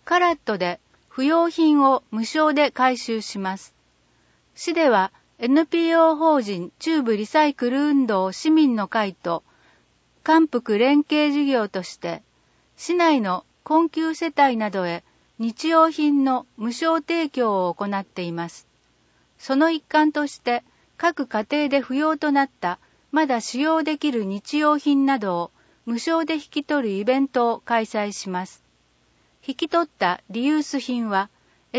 カラットで不要品を無償で回収します。市では NPO 法人中部リサイクル運動市民の会と環福連携事業として市内の困窮世帯などへ日用品の無償提供を行っています。その一環として各家庭で不要となったまだ使用できる日用品などを無償で引き取るイベントを開催します。引き取ったリユース品は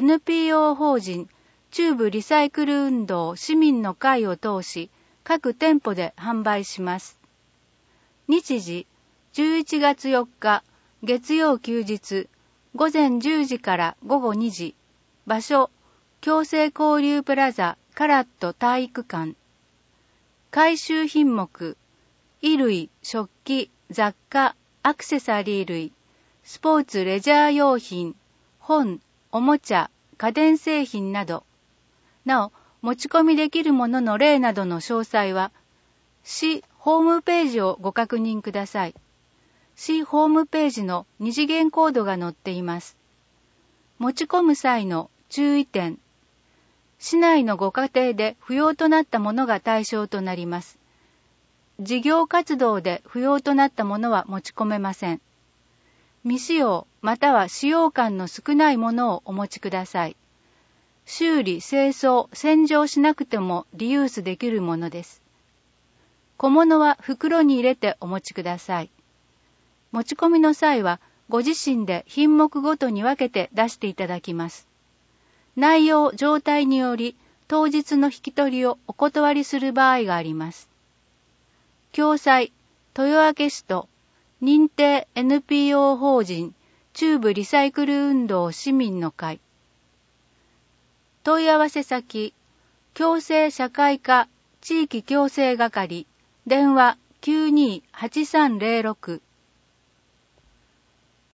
NPO 法人中部リサイクル運動市民の会を通し各店舗で販売します。日時11月4日月曜休日午前10時から午後2時。場所共生交流プラザカラット体育館。回収品目衣類、食器、雑貨、アクセサリー類、スポーツレジャー用品、本、おもちゃ、家電製品など。なお、持ち込みできるものの例などの詳細は、市ホームページをご確認ください。市ホームページの二次元コードが載っています。持ち込む際の注意点。市内のご家庭で不要となったものが対象となります。事業活動で不要となったものは持ち込めません。未使用または使用感の少ないものをお持ちください。修理、清掃、洗浄しなくてもリユースできるものです。小物は袋に入れてお持ちください。持ち込みの際はご自身で品目ごとに分けて出していただきます。内容、状態により当日の引き取りをお断りする場合があります。共催、豊明市と認定 NPO 法人中部リサイクル運動市民の会。問い合わせ先、共生社会科地域共生係、電話 92-8306